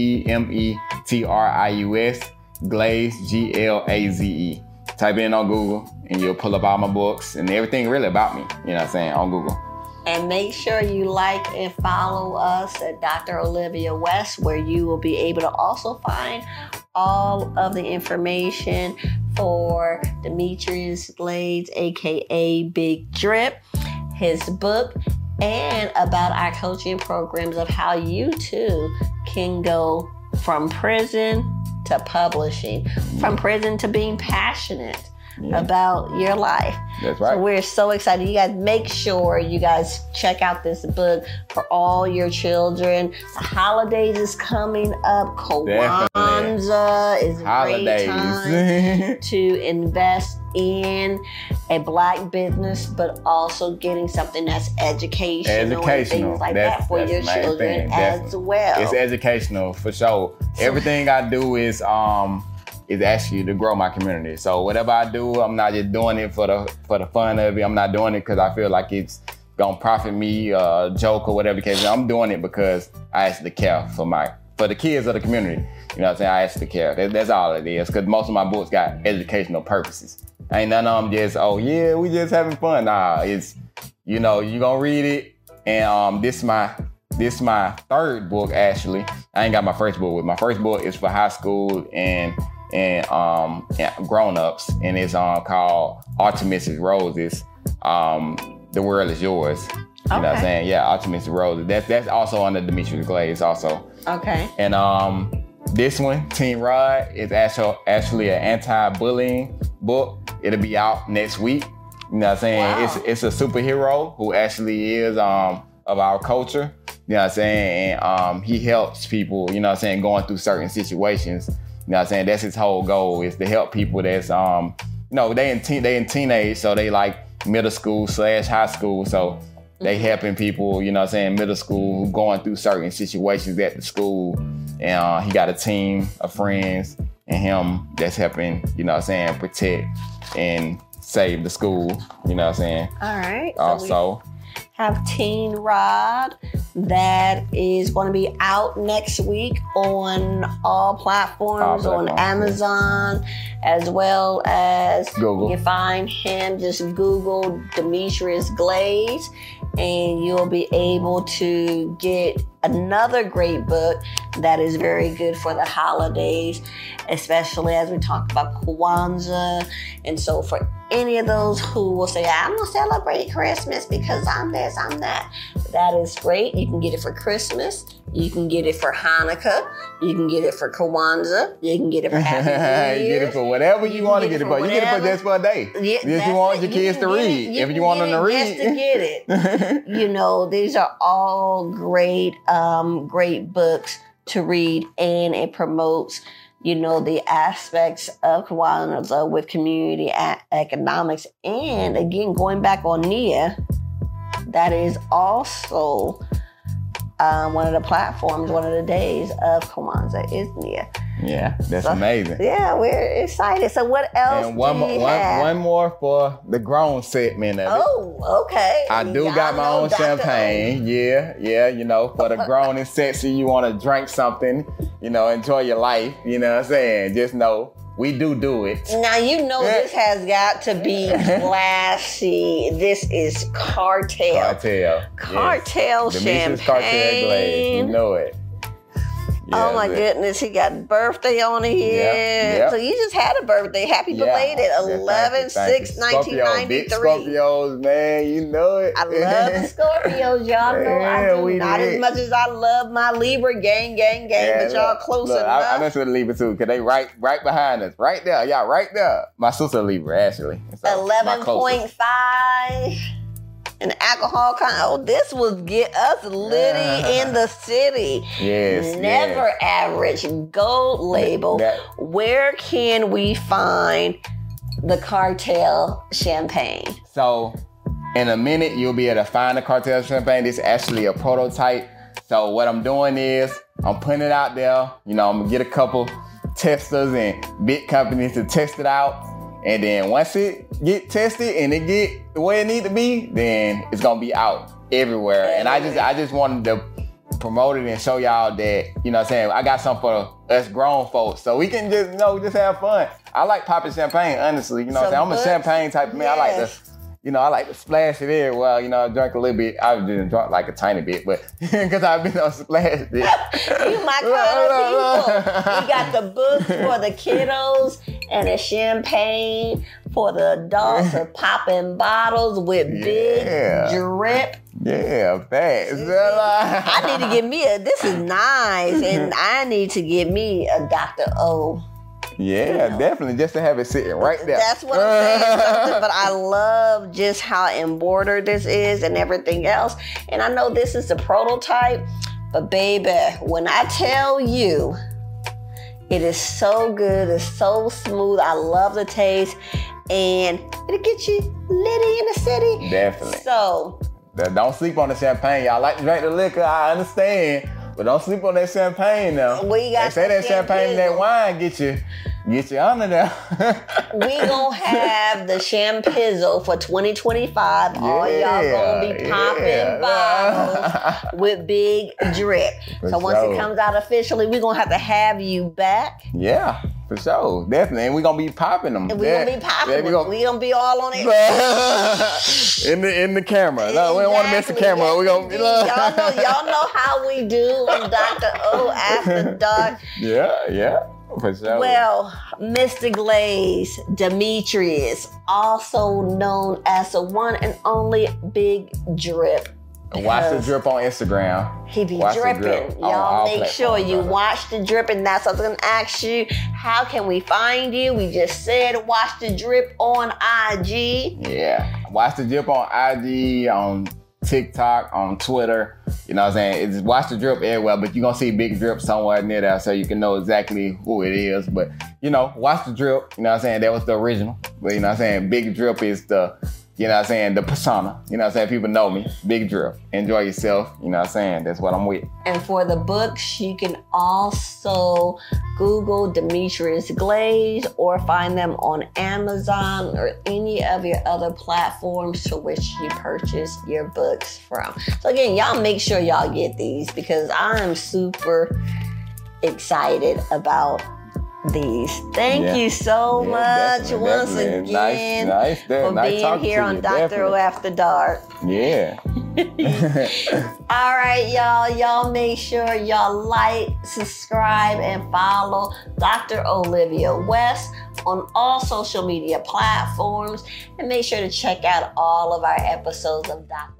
Demetrius Glaze, Glaze. Type it in on Google and you'll pull up all my books and everything really about me, you know what I'm saying, on Google. And make sure you like and follow us at Dr. Olivia West, where you will be able to also find all of the information for Demetrius Glaze, aka Big Drip, his book, and about our coaching programs of how you too can go from prison to publishing, from prison to being passionate about your life. That's right. So we're so excited. You guys make sure you guys check out this book for all your children. The holidays is coming up. Kwanzaa is a great time to invest in a Black business, but also getting something that's educational and things like that for your children as well. It's educational for sure. Everything I do is actually to grow my community. So whatever I do, I'm not just doing it for the fun of it. I'm not doing it because I feel like it's gonna profit me, joke or whatever the case is. I'm doing it because I actually care for the kids of the community. You know what I'm saying? I actually care. That's all it is. Because most of my books got educational purposes. Ain't none of them just, oh yeah, we just having fun. Nah, it's, you know, you gonna read it. And this my third book actually. I ain't got my first book with. My first book is for high school and grown-ups, and it's called Optimistic Roses. The World Is Yours. You know what I'm saying? Yeah, Optimistic Roses. That's also under Demetrius Glaze also. Okay. And this one, Teen Rod, is actually an anti-bullying book. It'll be out next week. You know what I'm saying? Wow. It's a superhero who actually is of our culture. You know what I'm saying? And he helps people, you know what I'm saying, going through certain situations. You know what I'm saying? That's his whole goal, is to help people that's you know, they in teenage, so they like middle school / high school. So they helping people, you know what I'm saying, middle school, who going through certain situations at the school. And he got a team of friends and him that's helping, you know what I'm saying, protect and save the school. You know what I'm saying? All right. Also, so have Teen Rod that is going to be out next week on all platforms, on Amazon, as well as Google. You can find him, just Google Demetrius Glaze, and you'll be able to get another great book that is very good for the holidays, especially as we talked about Kwanzaa. And so for any of those who will say, I'm gonna celebrate Christmas because I'm this, I'm that, that is great. You can get it for Christmas. You can get it for Hanukkah. You can get it for Kwanzaa. You can get it for Happy New Year. You get it for whatever you want to get it for. You get it for just for a day. Yeah, if you want your kids to read. If you want them to read. Just to get it. You know, these are all great, great books to read, and it promotes, you know, the aspects of Kwanzaa with community economics. And again, going back on Nia, that is also one of the platforms, one of the days of Kwanzaa is Nia. Yeah, that's amazing. Yeah, we're excited. So what else and one more for the grown segment of it. Oh, okay. I do got my own champagne. Yeah, you know, for the grown and sexy, you want to drink something, you know, enjoy your life, you know what I'm saying? Just know we do it. Now, you know this has got to be classy. This is Cartel. Cartel yes. Champagne. Demetrius Cartel Glaze. You know it. Oh my goodness, he got birthday on here. Yep. So you just had a birthday. Happy belated. 11/6/1993. Big Scorpios, man. You know it. I love the Scorpios. Y'all know I do. Not as much as I love my Libra gang, but y'all close enough. I mess with the Libra too, because they right behind us. Right there. Y'all right there. My sister Libra, actually. So 11.5. And alcohol this will get us litty in the city. Yes. Never Average Gold Label. Where can we find the Cartel champagne? So, in a minute, you'll be able to find the Cartel champagne. This is actually a prototype. So, what I'm doing is I'm putting it out there. You know, I'm gonna get a couple testers and big companies to test it out. And then once it get tested and it get the way it need to be, then it's gonna be out everywhere. And I just wanted to promote it and show y'all that, you know what I'm saying, I got something for us grown folks. So we can just, just have fun. I like popping champagne, honestly. You know what I'm saying? I'm a champagne type of man. Yes. I like to splash it everywhere. I drank a little bit. I didn't drink like a tiny bit, but because I've been on splash it. You my kind of people. We got the books for the kiddos and the champagne for the adults of popping bottles with big drip. Yeah, facts. I need to get me this is nice, and I need to get me a Dr. O. Yeah, definitely, just to have it sitting right there. That's what I'm saying. But I love just how embroidered this is and everything else. And I know this is the prototype, but baby, when I tell you, it is so good, it's so smooth. I love the taste, and it'll get you litty in the city. Definitely. So don't sleep on the champagne. Y'all like to drink the liquor, I understand. But don't sleep on that champagne now. They say that champagne and that wine get you under there. We gonna have the Champizzle for 2025. All y'all gonna be popping bottles with big drip. So once it comes out officially, we gonna have to have you back. Yeah. For sure, definitely, and we gonna be popping them. We gonna be popping them. We gonna be all on it. in the camera. No, we don't want to miss the camera. We gonna y'all know how we do on Dr. O After Dark. Yeah, for sure. Well, Mr. Glaze Demetrius, also known as the one and only Big Drip. Watch the drip on Instagram. He be dripping. Y'all make sure you watch the drip, and that's what I was gonna ask you. How can we find you? We just said watch the drip on IG. Yeah, watch the drip on IG, on TikTok, on Twitter. You know what I'm saying? It's watch the drip everywhere, but you're gonna see Big Drip somewhere near there, so you can know exactly who it is. But watch the drip. You know what I'm saying? That was the original. But you know what I'm saying? Big Drip is the the persona. You know what I'm saying? People know me. Big Drip. Enjoy yourself. You know what I'm saying? That's what I'm with. And for the books, you can also Google Demetrius Glaze or find them on Amazon or any of your other platforms to which you purchase your books from. So again, y'all make sure y'all get these because I'm super excited about these. Thank you so much once again for being here on Dr. O After Dark. Yeah. All right, y'all. Y'all make sure y'all like, subscribe, and follow Dr. Olivia West on all social media platforms. And make sure to check out all of our episodes of Dr.